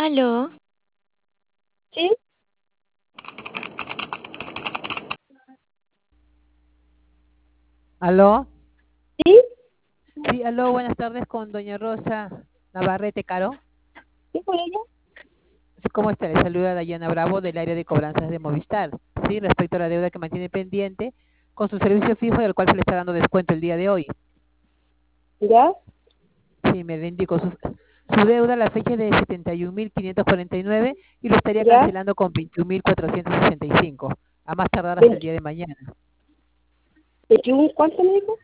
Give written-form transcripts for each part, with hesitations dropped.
Aló, ¿Sí? ¿Aló? ¿Sí? Sí, aló, buenas tardes con doña Rosa Navarrete Caro. ¿Sí por ella? Sí, ¿cómo está? Le saluda Dayana Bravo del área de cobranzas de Movistar. Sí, respecto a la deuda que mantiene pendiente con su servicio fijo y al cual se le está dando descuento el día de hoy. ¿Ya? Sí, me le indico su deuda, la fecha es de 71.549 y lo estaría ¿Ya? cancelando con 21.465, a más tardar hasta el 20, día de mañana. 21, ¿cuánto me dijo?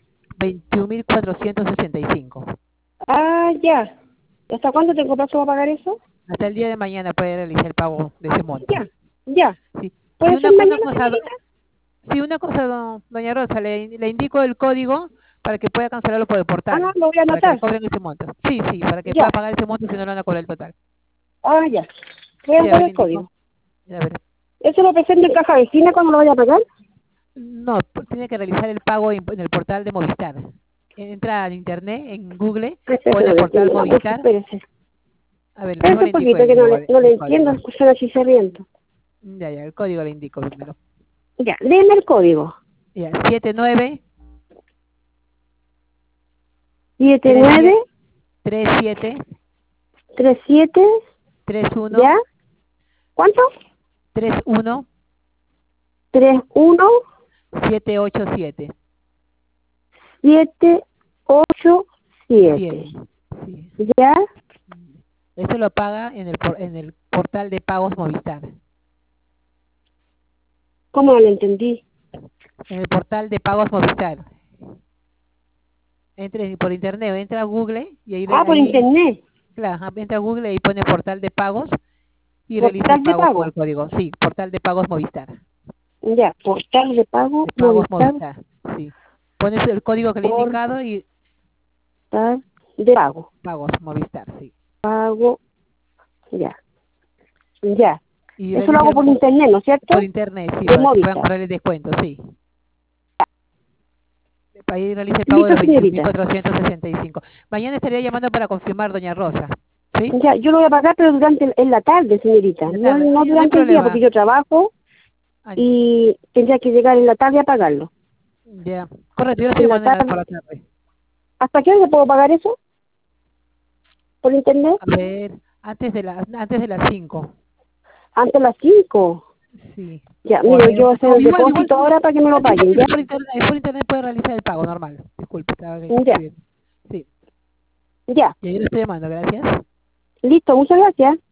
21.465. Ah, ya. ¿Hasta cuándo tengo plazo para pagar eso? Hasta el día de mañana puede realizar el pago de ese monto. Ya, ya. Sí. Si ¿Puede ser una mañana, cosa, señorita? sí, una cosa, doña Rosa, le indico el código para que pueda cancelarlo por el Ah, portal, lo voy a para que le anotar. cobren ese monto. Sí, sí, para que pueda Ya. pagar ese monto si no le van a cobrar el total. Ah, ya. Voy a Sí, a anotar ver, le el indico. código. A ver. ¿Eso lo presento en caja vecina cuando lo vaya a pagar? No, tiene que realizar el pago en el portal de Movistar. Entra en internet, en Google, Espérese, pone no le portal entiendo la voz, Movistar. espérese. A ver, Espérese primero le un indico poquito que no le el entiendo, código. escuchar así se riendo. Ya, ya, el código le indico primero. Ya, léeme el código. Ya, 79 79 37 37 37, 31 ¿ya? ¿Cuánto? 31 31 787. 787. 7. Sí. ¿Ya? Eso lo paga en el portal de pagos Movistar. ¿Cómo lo entendí? En el portal de pagos Movistar. Entre por internet, entra a Google y Ah, por ahí internet. claro, entra a Google y pone portal de pagos y realiza el Portal de pago con el pago. código. Sí, portal de pagos Movistar. Ya, portal de pago, De pagos Movistar, Movistar. Sí. Pones el código que le he portal indicado y de pago. pagos Movistar, sí. Pago, ya, ya. Y Eso lo realiza hago por internet, ¿no es por cierto? internet, sí, De para que puedan Movistar. cobrar el descuento, sí. Ahí realiza el pago de Listo, los señorita. 21.465. Mañana estaría llamando para confirmar, doña Rosa. ¿Sí? Ya, yo lo voy a pagar, pero en la tarde, señorita. En la No, tarde. no No hay durante el día, porque problema. yo trabajo Ah, y tendría que llegar en la tarde a pagarlo. ya. Correcto, yo lo estoy En la llamando por tarde. la tarde. ¿Hasta qué hora puedo pagar eso? ¿Por internet? A ver, antes de las 5. Antes de las 5. Sí. Ya, O a mire, ver, yo voy a hacer no, el depósito ahora para que me lo igual paguen, ¿ya? es por internet puede realizar el pago normal. Disculpe, estaba Ya, escribiendo. Sí. ya. Y ahí lo estoy llamando, gracias. Listo, muchas gracias.